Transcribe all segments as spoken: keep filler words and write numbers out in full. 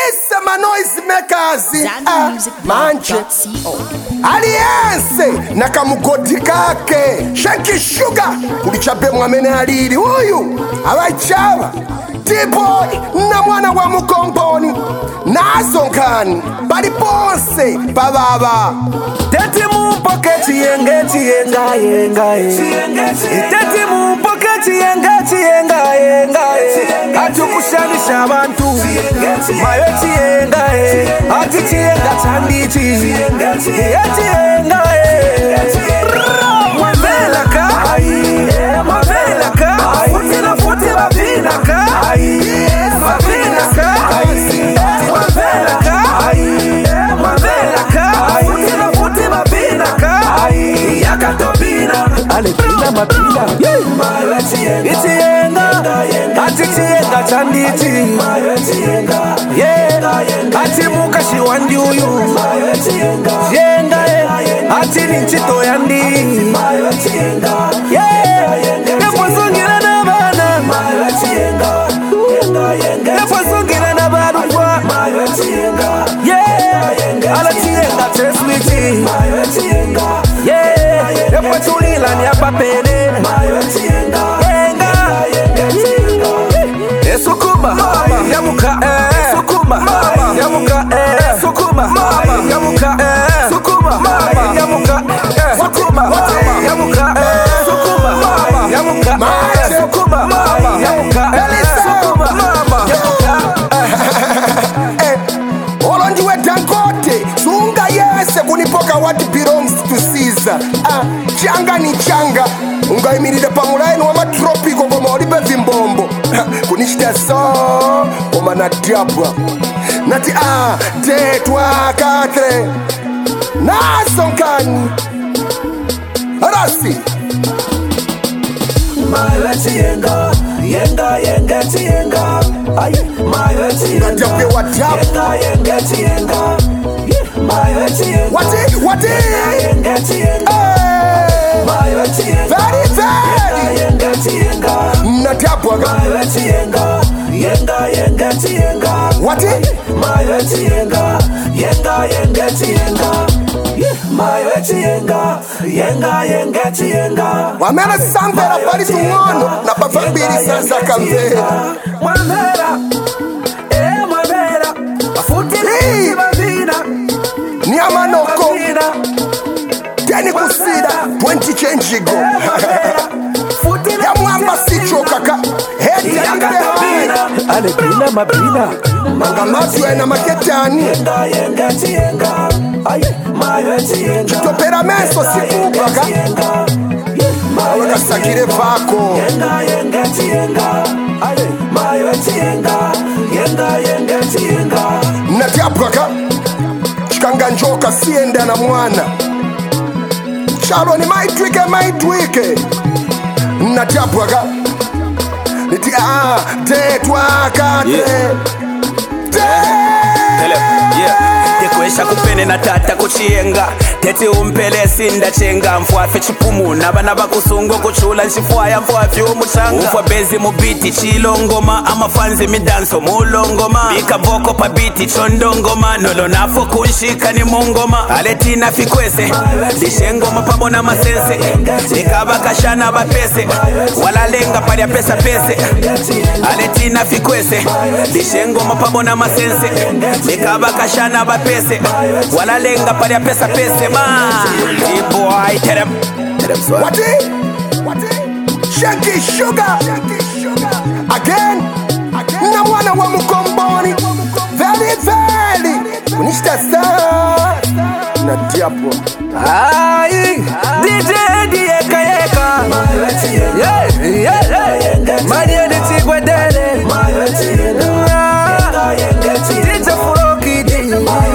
Sema noise makers ah, manje Alianse na kamugoti kake Shanky Sugar kulichape mwamene alili huyu Awaichaba T-Boy na mwana wa mukomponi Nazonkani Balipose bababa Teti mumpoke chiyenga chiyenga yenga Teti mumpoke chiyenga chiyenga yenga Atukushanisha abantu Mayo chiyenga Ati chiyenga chandichi Chiyenga Mwavela ka Mwavela ka Futi na futi wavina ka Wavina ka Mwavela ka Mwavela ka Futi na futi wavina ka Yakatobina Alipina mapina Mayo chiyenga Chiyenga Ati chiyenga chandichi Yeah Ati mukashi wandiuyu Chiyenga Ati ninchito yandi Yeah Nefosongira na bana Nefosongira na barukwa Yeah Ala chiyenga cheswiti Yeah Nefotulila ni apapene Yenga Esukuma Yamuka Sukuma Yamuka Sukuma Yamuka Sukuma Yamuka Sukuma Yamuka Sukuma Yamuka Sukuma Yamuka Sukuma Eh Olondiwe Dangote Sunga yese kunipoka what belongs to Caesar Ah Changa ni changa Unga imiride pamulaini wa matropiko Koma olibe vimbombo Kunishita so Koma na diabwa Nati ah De twa katre Nazonkani Arasi Mayo chiyenga Yenga yenga chiyenga Ay Mayo chiyenga Natape wadapu Yenga yenga chiyenga Mayo chiyenga Wati Wati Yenga chiyenga Mayo chiyenga Very very Yenga chiyenga Natapwa Mayo chiyenga Yenga yenga chiyenga Wati Mayo chiyenga Yenga yenga chiyenga Mayo chiyenga Yenga yenga chiyenga Wamena samvera pali tungono Na pafambiri sasa kamvera Mwavera Eh mwavera Afuti Hey. Mavina Ni amanoko Teni kusida twenty change go Ya mwamba sicho kaka Hedi ya Yakatobina Alipina mapina Manga matwe na maketani Yenga yenga chiyenga Ay Mayo chiyenga Topera meso siku kaka Aweka sakire vako Yenga yenga chiyenga Ay Mayo chiyenga Yenga yenga chiyenga Natapwa ka Chikanga njoka sienda na mwana Chalo ni maitwike maitwike Natapwa ka Niti ah Tetwa kate Yeah. Hele, yeah. Tekwesha kupene na tata kuchiyenga Tete umpele sinda chenga Mfuafe chipumu Nabana bakusungo kuchula Nchifwaya mfuafe umuchanga Ufwa bezi mubiti chilongoma Ama fanzi midanso mulongoma Bika boko pa biti chondongoma Nolo nafo kunshika ni mungoma Aletina fikwese Dishengoma pabona masense Nikaba kashana bapese Walalenga pari ya pesa pese Aletina fikwese Dishengoma pabona masense Nikaba kashana bapese Walalenga pari ya pesa pese man T-Boy tell them Tell them so Wati Wati Shanky Sugar Again Na mwana wa mukomboni Very very Kunishita saa Na diapo Ay D J Dieka Yeka Yeah yeah yeah Manye ni tigwe dele D J Furoki D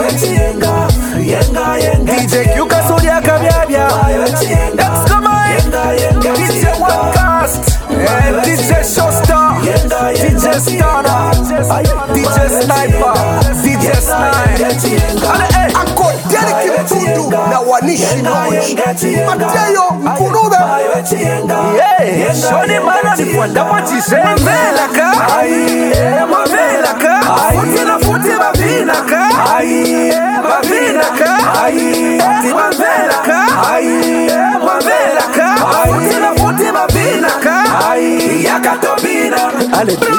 D J Kyuka Sudia Kabyabya That's come on D J Onecast D J Showstar D J Stunner D J Sniper D J Sniper Anko Derek Mtundu Na wanishi noji Mateyo Mkurube Yeah Shoni mana ni kwanda mwachi Mwavela ka Mwavela ka Futi na futi babi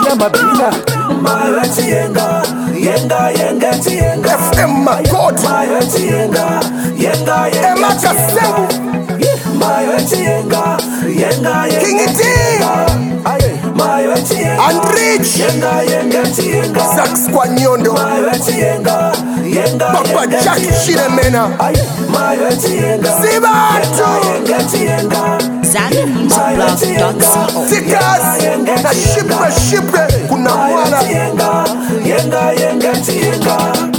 Tina Mabina Mayo Chienga Yenga Yenga Chienga F M Makot Mayo Chienga Yenga Yenga Emma Kasembu Mayo Chienga Yenga Yenga King T Mayo Chienga Andrich Yenga Yenga Chienga Sax kwa Nyondo Mayo Chienga Yenga Papa Jack Shiremena Mayo Chienga Sibatu Yenga Chienga Zambia Music Blog dot co. Tikas na Shipre Shipre kuna mwala Yenga Yenga Yenga Chienga